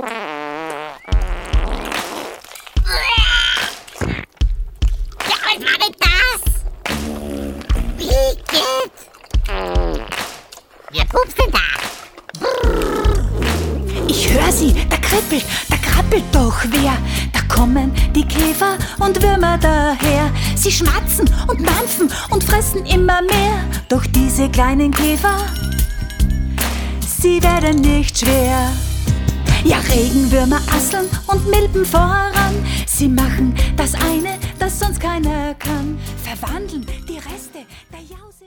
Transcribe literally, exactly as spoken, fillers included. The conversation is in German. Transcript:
Ja, was war denn das? Igitt! Wer pupst denn da? Ich hör sie, da kribbelt, da krabbelt doch wer. Da kommen die Käfer und Würmer daher. Sie schmatzen und mampfen und fressen immer mehr. Doch diese kleinen Käfer, sie werden nicht schwer. Ja, Regenwürmer asseln und Milben voran. Sie machen das eine, das sonst keiner kann. Verwandeln die Reste der Jause.